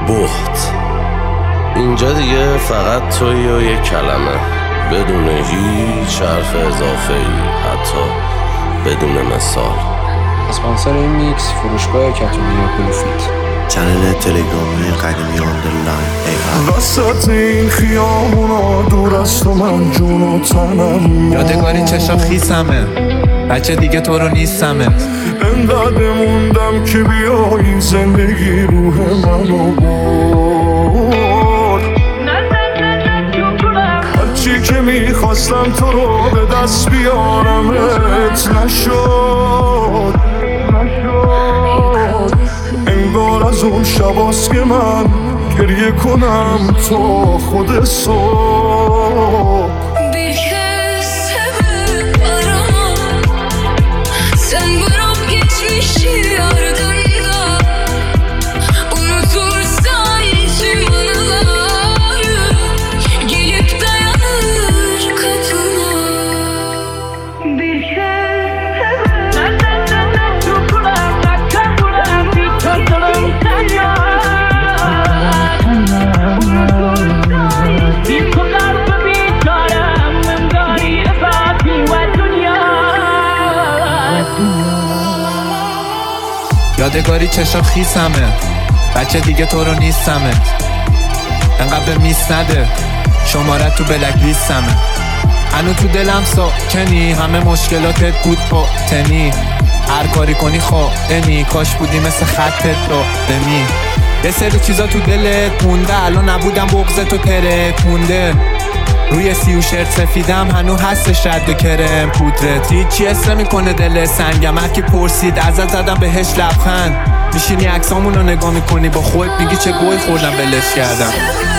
بهت. اینجا دیگه فقط تویی و یک کلمه، بدون هیچ حرف اضافه ای، حتی بدون مثال. اسپانسر این میکس فروشگاه کتونی بلوفیت، چنل تلگرامی قدیمی آندرلاین AI. وسط این خیامونا دور از تو من جون و تنم، یادگاری چشا خیسمه، بچه دیگه تو رو نیستمه. انقدر موندم که بیایی زندگی روح منو برد. هرچی که میخواستم تو رو به دست بیارمت نشد. انگار از اون شباست که من گریه کنم تا خود صبح. یادگاری چشا خیسمه، بچه دیگه تو رو نیستمه. انقدر به میس نده، شمارت تو بلک لیستمه. هنو تو دلم ساکنی، همه مشکلاتت بود باطنی. هر کاری کنی خائنی، کاش بودی مثل خطت دائمی. یه سری چیزا تو دلت مونده، الان نبودم بغضتو ترکونده. روی سی و شرط سفیدم هنو هستش رد و کرم پودرت. هیچی حس نمیکنه دل سنگم، هر کی پرسید ازت زدم بهش لبخند. میشینی عکسامونو نگاه میکنی با خودت میگی چه گوی خوردم بلش کردم.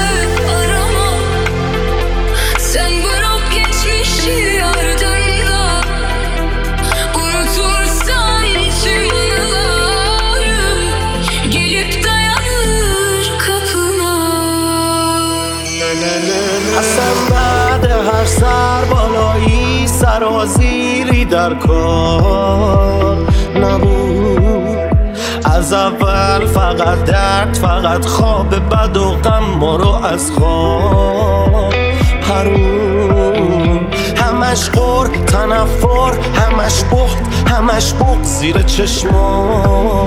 اصلا بعد هر سر بالایی سرازیری در کار نبود. از اول فقط درد، فقط خواب بد و غم ما رو از خواب پرون. همش غر تنفر، همش بخت، همش بغض زیر چشما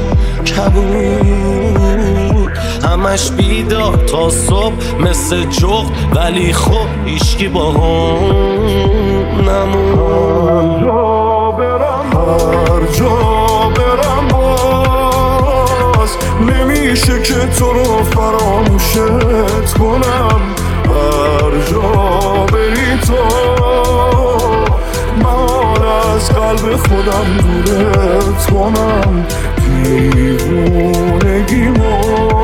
کبود. همش بیدار تا صبح مثل جغد، ولی خب هیچکی با هم نمون. هر جا برم باز نمیشه که تو رو فراموشت کنم. هر جا بری تو من از قلب خودم دورت کنم. دیوونگیمو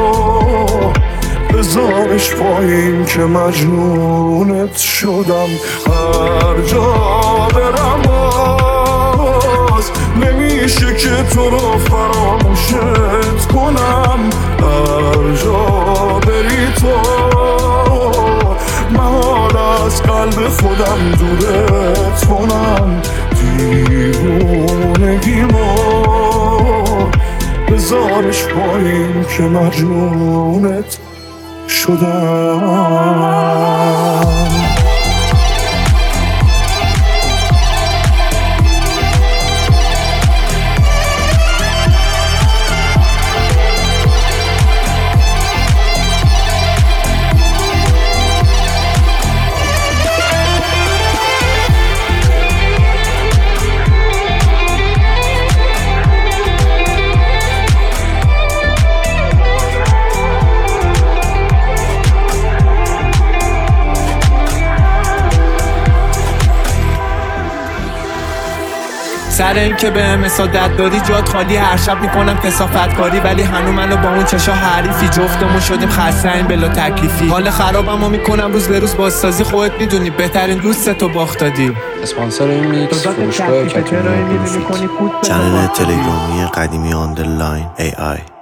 بذارش پایین که مجنونت شدم. هر جا برم باز نمیشه که تو رو فراموشت کنم. هر جا بری تو من از قلب خودم دورت کنم. دیوونگیمو بذارش پایین که مجنونت شدم. سر این که به مسادت داری جات خالی، هر شب میکنم کثافت کاری، ولی هنو منو با اون چشا حریفی. جفتمون شدیم خسته این بلا تکلیفی. حال خرابمو میکنم روز به روز بازسازی، خودت میدونی بهترین دوستتو باخت دادی. اسپانسر این میکس فروشگاه کتونی بلوفیت، چنل تلگرامی قدیمی آندرلاین AI.